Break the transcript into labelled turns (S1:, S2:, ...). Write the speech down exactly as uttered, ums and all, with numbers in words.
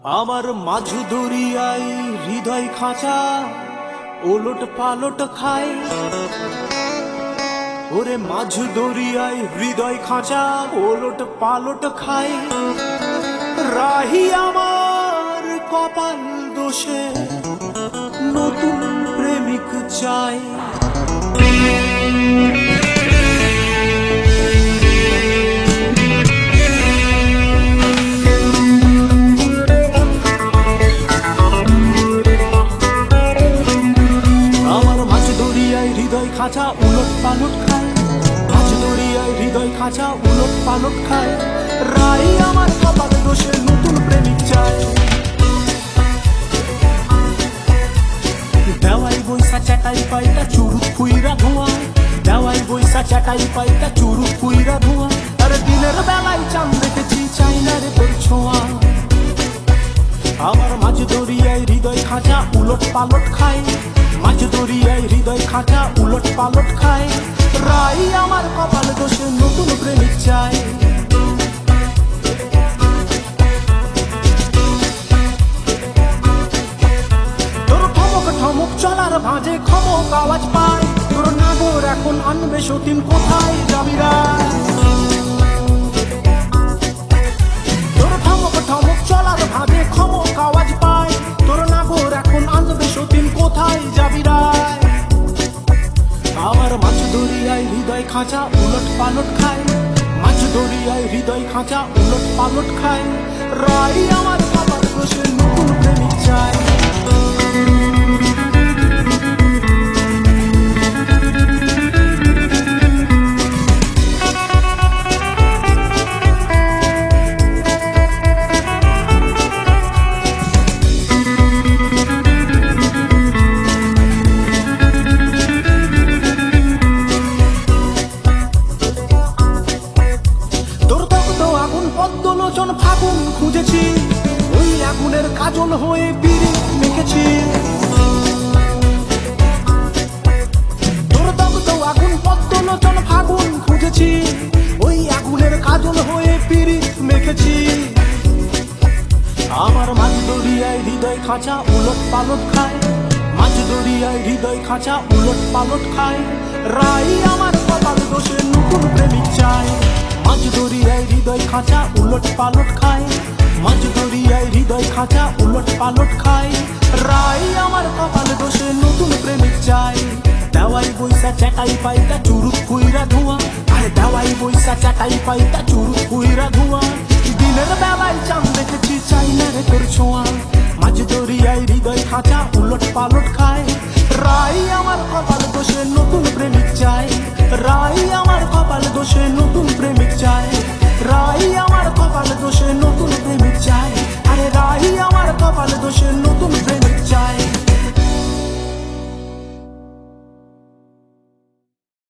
S1: আমার মাঝ দরিয়ায় হৃদয় খাঁচা ওলট পালট খায়। ওরে মাঝ দরিয়ায় হৃদয় খাঁচা ওলট পালট খায়। রাহি আমার কপাল দোষে নতুন প্রেমিক চাই। খাঁচা উলট পালট খায়, মাঝ দরিয়ায় হৃদয় খাঁচা উলট পালট খায়। রাই আমার কপাল দোষে নতুন প্রেমিক চায়। দেওয়াই বৈশা চাটাই পাইটা চুরুত ফুইরা ধোঁয়া, দেওয়াই বৈশা চাটাই পাইটা চুরুত ফুইরা ধোঁয়া। আর দিনের বেলায় চাঁদ দেখেছি চাই না রে তোর ছোঁয়া। আমার মাঝ দরিয়ায় হৃদয় খাঁচা উলট পালট খায়, মাঝ দরিয়ায় হৃদয় খাঁচা উলট পালট খায়। রাই আমার কপাল দোষে নতুন প্রেমিক চাই। তোর ঠমক ঠমক চলার ভাঁজে খমক আওয়াজ পায়। তোর নাগর এখন আনবে সতীন কোথায় যাবি রায়। তোর ঠমক ঠমক চলার ভাঁজে খমক আওয়াজ পায়। তোর নাগর এখন আনবে সতীন কোথায় যাবি রায়। আমার মাঝ দরিয়ায় হৃদয় খাঁচা উলট পালট খায়, মাঝ দরিয়ায় হৃদয় খাঁচা উলট পালট খায়। রাই আমার কপাল দোষে নতুন প্রেমিক চায়। পদ্মলোচন ফাগুন খুঁজেছি, ওই আগুনের কাজল হয়ে পিড়ি মেখেছি। তোর দগ্ধ আগুন পদ্মলোচন ফাগুন খুঁজেছি, ওই আগুনের কাজল হয়ে পিড়ি মেখেছি। আমার মাঝ দরিয়ায় হৃদয় খাঁচা উলট পালট খায়, মাঝ দরিয়ায় হৃদয় খাঁচা উলট পালট খায়। রাই আমার কপাল দোষে নতুন প্রেমিক চায়। মাঝ দরিয়ায় হৃদয় খাঁচা উলট পালট খায়, মাঝ দরিয়ায় হৃদয় খাঁচা উলট পালট খায়। রাই আমার কপাল দোষে নতুন প্রেমিক চাই। দেওয়াই বৈশা চাটাই পাইতা চুরুত ফুইরা ধোঁয়া, আরে দেওয়াই বৈশা চাটাই পাইতা চুরুত ফুইরা ধোঁয়া। দিনের বেলায় চাঁদ দেখেছি চাই না রে তোর ছোঁয়া। মাঝ দরিয়ায় হৃদয় খাঁচা উলট পালট খায়। রাই আমার কপাল দোষে নতুন প্রেমিক চাই। রাই আমার কপাল দোষে নতুন প্রেমিক চাই। রাই আমার কপাল দোষে নতুন প্রেমিক চাই। আরে রাই আমার কপাল দোষে